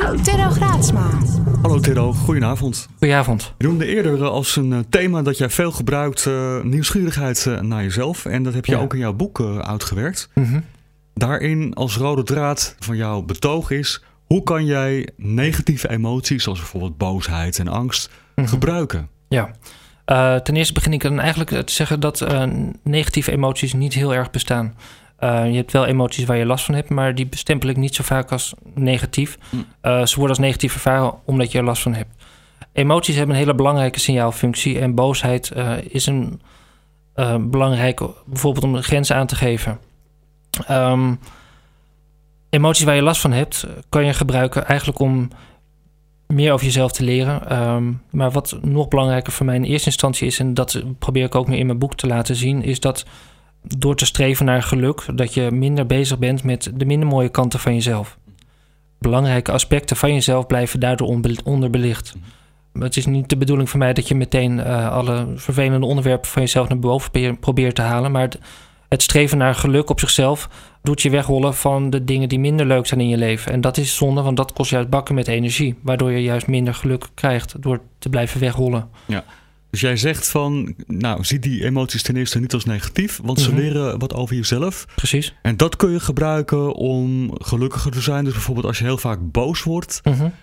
Tero Graatsma. Hallo Tero, goedenavond. Goedenavond. Je noemde eerder als een thema dat jij veel gebruikt nieuwsgierigheid naar jezelf. En dat heb je ook in jouw boek uitgewerkt. Mm-hmm. Daarin als rode draad van jouw betoog is: hoe kan jij negatieve emoties, zoals bijvoorbeeld boosheid en angst, gebruiken? Ja. Ten eerste begin ik dan eigenlijk te zeggen dat negatieve emoties niet heel erg bestaan. Je hebt wel emoties waar je last van hebt, maar die bestempel ik niet zo vaak als negatief. Ze worden als negatief ervaren omdat je er last van hebt. Emoties hebben een hele belangrijke signaalfunctie en boosheid is een belangrijke, bijvoorbeeld om grenzen aan te geven. Emoties waar je last van hebt, kan je gebruiken eigenlijk om meer over jezelf te leren. Maar wat nog belangrijker voor mij in eerste instantie is, en dat probeer ik ook meer in mijn boek te laten zien, is dat door te streven naar geluk, dat je minder bezig bent met de minder mooie kanten van jezelf. Belangrijke aspecten van jezelf blijven daardoor onderbelicht. Het is niet de bedoeling voor mij dat je meteen alle vervelende onderwerpen van jezelf naar boven probeert te halen, maar het streven naar geluk op zichzelf doet je wegrollen van de dingen die minder leuk zijn in je leven. En dat is zonde, want dat kost juist bakken met energie, waardoor je juist minder geluk krijgt door te blijven wegrollen. Ja. Dus jij zegt van, zie die emoties ten eerste niet als negatief, want ze leren wat over jezelf. Precies. En dat kun je gebruiken om gelukkiger te zijn. Dus bijvoorbeeld als je heel vaak boos wordt,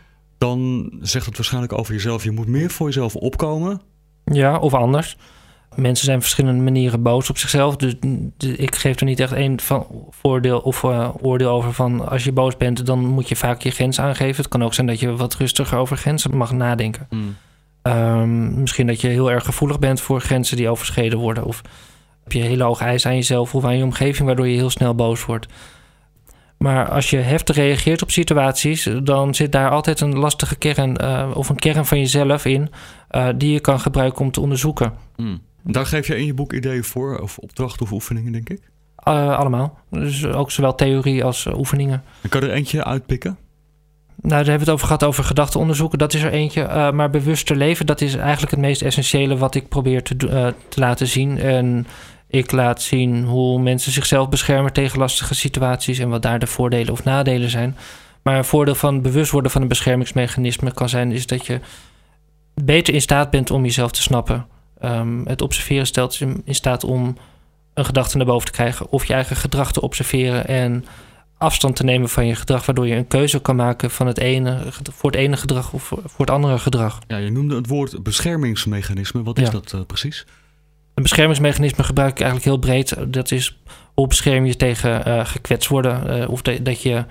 dan zegt het waarschijnlijk over jezelf. Je moet meer voor jezelf opkomen. Ja, of anders. Mensen zijn op verschillende manieren boos op zichzelf. Dus ik geef er niet echt één voordeel of oordeel over van als je boos bent, dan moet je vaak je grens aangeven. Het kan ook zijn dat je wat rustiger over grenzen mag nadenken. Misschien dat je heel erg gevoelig bent voor grenzen die overschreden worden. Of heb je hele hoge eisen aan jezelf of aan je omgeving, waardoor je heel snel boos wordt. Maar als je heftig reageert op situaties, dan zit daar altijd een lastige kern of een kern van jezelf in die je kan gebruiken om te onderzoeken. Daar geef je in je boek ideeën voor, of opdrachten of oefeningen, denk ik? Allemaal. Dus ook zowel theorie als oefeningen. En kan er eentje uitpikken? Nou, daar hebben we het over gehad, over gedachtenonderzoeken. Dat is er eentje. Maar bewuster leven, dat is eigenlijk het meest essentiële wat ik probeer te laten zien. En ik laat zien hoe mensen zichzelf beschermen tegen lastige situaties en wat daar de voordelen of nadelen zijn. Maar een voordeel van bewust worden van een beschermingsmechanisme kan zijn, is dat je beter in staat bent om jezelf te snappen. Het observeren stelt je in staat om een gedachte naar boven te krijgen of je eigen gedrag te observeren en afstand te nemen van je gedrag, waardoor je een keuze kan maken van voor het ene gedrag of voor het andere gedrag. Ja, je noemde het woord beschermingsmechanisme. Wat is dat precies? Een beschermingsmechanisme gebruik ik eigenlijk heel breed. Dat is hoe bescherm je tegen gekwetst worden of dat er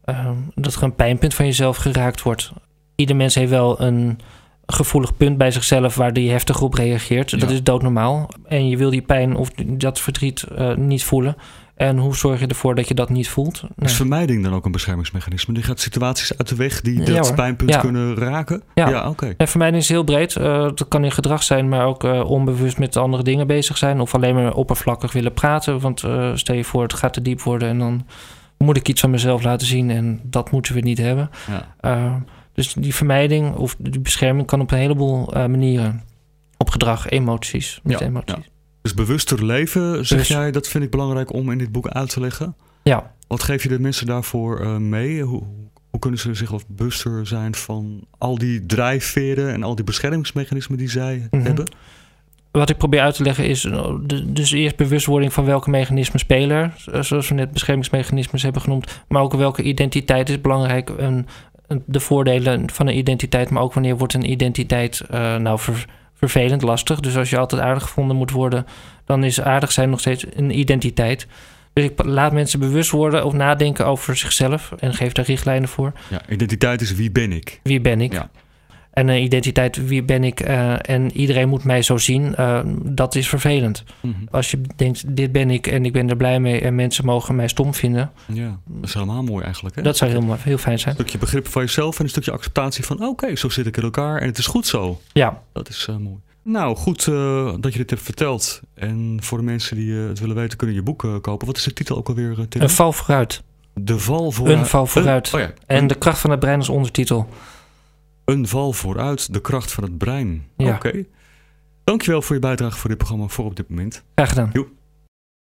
een pijnpunt van jezelf geraakt wordt. Ieder mens heeft wel een gevoelig punt bij zichzelf waar die heftig op reageert. Ja. Dat is doodnormaal. En je wil die pijn of dat verdriet niet voelen. En hoe zorg je ervoor dat je dat niet voelt? Is vermijding dan ook een beschermingsmechanisme? Die gaat situaties uit de weg die dat pijnpunt kunnen raken? Ja, oké. En vermijding is heel breed. Dat kan in gedrag zijn, maar ook onbewust met andere dingen bezig zijn. Of alleen maar oppervlakkig willen praten. Want stel je voor, het gaat te diep worden en dan moet ik iets van mezelf laten zien. En dat moeten we niet hebben. Ja. Dus die vermijding of die bescherming kan op een heleboel manieren. Op gedrag, emoties. Emoties. Ja. Dus bewuster leven, zeg jij, dat vind ik belangrijk om in dit boek uit te leggen. Ja. Wat geef je de mensen daarvoor mee? Hoe kunnen ze zich bewuster zijn van al die drijfveren en al die beschermingsmechanismen die zij hebben? Wat ik probeer uit te leggen is dus eerst bewustwording van welke mechanismen spelen. Zoals we net beschermingsmechanismen hebben genoemd. Maar ook welke identiteit is belangrijk. De voordelen van een identiteit, maar ook wanneer wordt een identiteit vervelend, lastig. Dus als je altijd aardig gevonden moet worden, dan is aardig zijn nog steeds een identiteit. Dus ik laat mensen bewust worden of nadenken over zichzelf en geef daar richtlijnen voor. Ja, identiteit is wie ben ik? Wie ben ik? Ja. En een identiteit, wie ben ik en iedereen moet mij zo zien, dat is vervelend. Als je denkt, dit ben ik en ik ben er blij mee en mensen mogen mij stom vinden. Ja, dat is helemaal mooi eigenlijk. Hè? Dat zou heel fijn zijn. Een stukje begrip van jezelf en een stukje acceptatie van oké, zo zit ik in elkaar en het is goed zo. Ja. Dat is mooi. Nou, goed dat je dit hebt verteld. En voor de mensen die het willen weten, kunnen je boek kopen. Wat is de titel ook alweer? Een val vooruit. De val vooruit. Een val vooruit. En de kracht van het brein als ondertitel. Een val vooruit, de kracht van het brein. Ja. Oké. Dankjewel voor je bijdrage voor dit programma voor op dit moment. Graag gedaan. Joep.